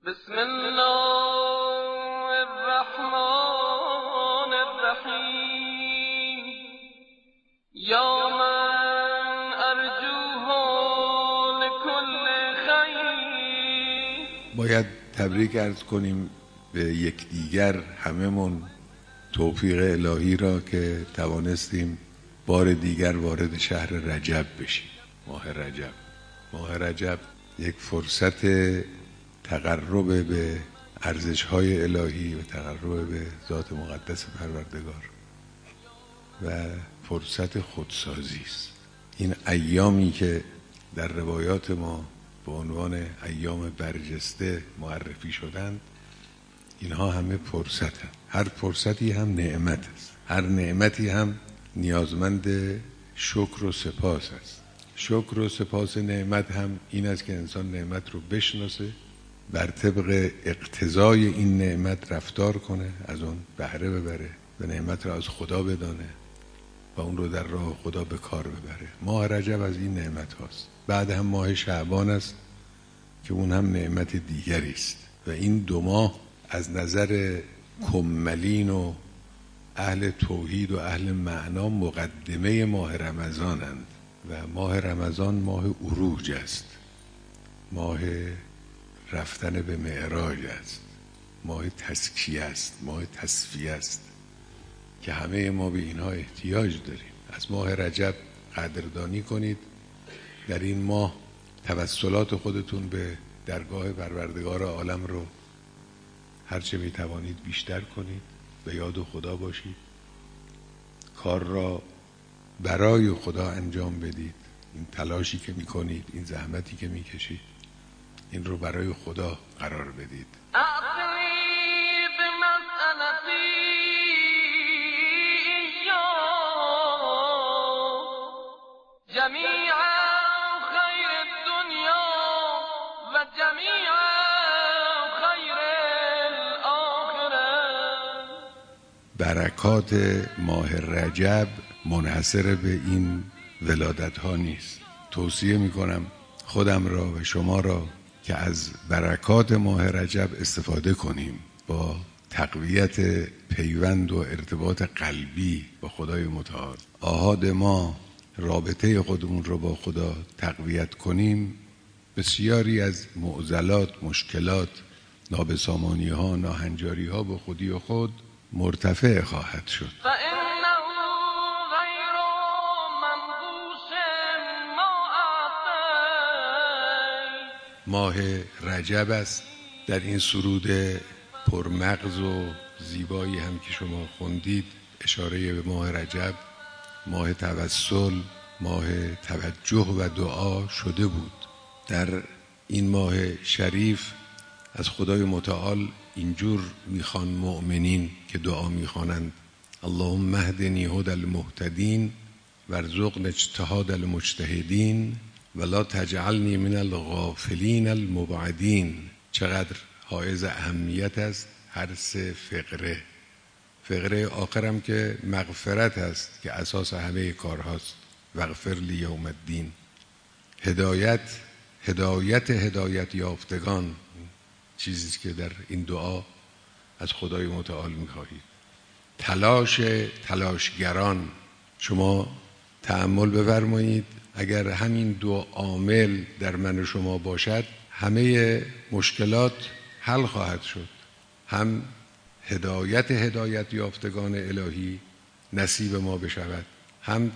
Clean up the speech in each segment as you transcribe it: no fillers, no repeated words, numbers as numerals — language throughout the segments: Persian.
بسم الله الرحمن الرحیم یا من ارجوه لكل خیر. باید تبریک عرض کنیم به یکدیگر هممون توفیق الهی را که توانستیم بار دیگر وارد شهر رجب بشیم. ماه رجب یک فرصت تقرب به ارزش‌های الهی و تقرب به ذات مقدس پروردگار و فرصت خودسازی است. این ایامی که در روایات ما به عنوان ایام برجسته معرفی شدند، اینها همه فرصتند. هر فرصتی هم نعمت است. هر نعمتی هم نیازمند شکر و سپاس است. شکر و سپاس نعمت هم این است که انسان نعمت رو بشناسه، بر طبق اقتضای این نعمت رفتار کنه، از اون بهره ببره و نعمت رو از خدا بدانه و اون رو در راه خدا به کار ببره. ماه رجب از این نعمت هاست. بعد هم ماه شعبان است که اون هم نعمت دیگری است و این دو ماه از نظر کملین و اهل توحید و اهل معنا مقدمه ماه رمضانند و ماه رمضان ماه عروج است، ماه رفتن به معراج است، ماه تزکیه است، ماه تصفیه است که همه ما به اینها احتیاج داریم. از ماه رجب قدردانی کنید. در این ماه توسلات خودتون به درگاه پروردگار عالم رو هرچه می توانید بیشتر کنید، به یاد خدا باشید، کار را برای خدا انجام بدید. این تلاشی که می کنید، این زحمتی که می کشید، این رو برای خدا قرار بدید. برکات ماه رجب منحصر به این ولادت ها نیست. توصیه می کنم خودم را و شما را که از برکات ماه رجب استفاده کنیم، با تقویت پیوند و ارتباط قلبی با خدای متعال. آحاد ما رابطه خودمون رو با خدا تقویت کنیم، بسیاری از معضلات، مشکلات، نابسامانی ها، ناهنجاری ها با خودی و خود مرتفع خواهد شد. ماه رجب است. در این سرود پرمغز و زیبایی هم که شما خوندید اشاره به ماه رجب، ماه توسل، ماه توجه و دعا شده بود. در این ماه شریف از خدای متعال اینجور میخوان مؤمنین که دعا میخوانند: اللهم اهدنی هدی المهتدین وارزقنا اجتهاد المجتهدین ولا تجعلنی من الغافلین المبعدین. چقدر حائز اهمیت است هر سه فقره. فقره آخرم که مغفرت است که اساس همه کارهاست، واغفر لی یوم الدین. هدایت یافتگان چیزی که در این دعا از خدای متعال می‌خواهید. تلاشگران. شما تأمل بفرمایید، اگر همین دو عامل در من و شما باشد، همه مشکلات حل خواهد شد. هم هدایت یافتگان الهی نصیب ما بشود، هم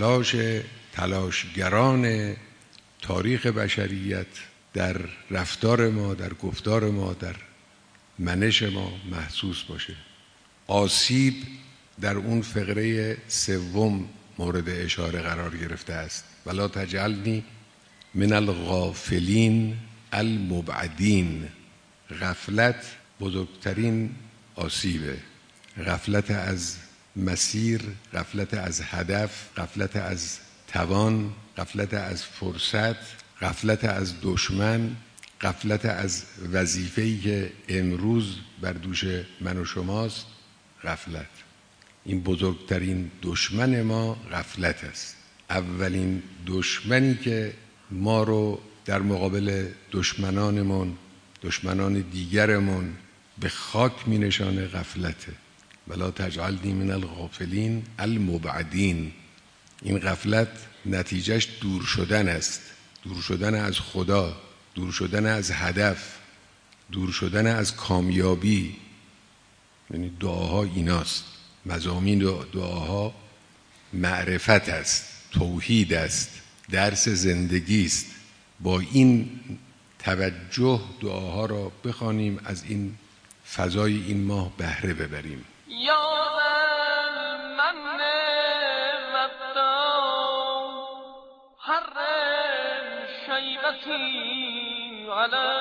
تلاشگران تاریخ بشریت در رفتار ما، در گفتار ما، در منش ما محسوس باشه. آسیب در اون فقره سوم مورد اشاره قرار گرفته است: ولا تجعلنی من الغافلین المبعدین. غفلت بزرگترین آسیبه. غفلت از مسیر، غفلت از هدف، غفلت از توان، غفلت از فرصت، غفلت از دشمن، غفلت از وظیفه‌ای که امروز بر دوش من و شماست. غفلت این بزرگترین دشمن ما غفلت است. اولین دشمنی که ما رو در مقابل دشمنانمون دشمنان دیگرمون به خاک می نشانه غفلته. ولا تجعلنی من الغافلین المبعدین. این غفلت نتیجهش دور شدن است، دور شدن از خدا، دور شدن از هدف، دور شدن از کامیابی. یعنی دعاها ایناست، مضامین دعاها معرفت است، توحید است، درس زندگی است. با این توجه دعاها را بخوانیم، از این فضای این ماه بهره ببریم. یا من رفتم هر شیبتی علی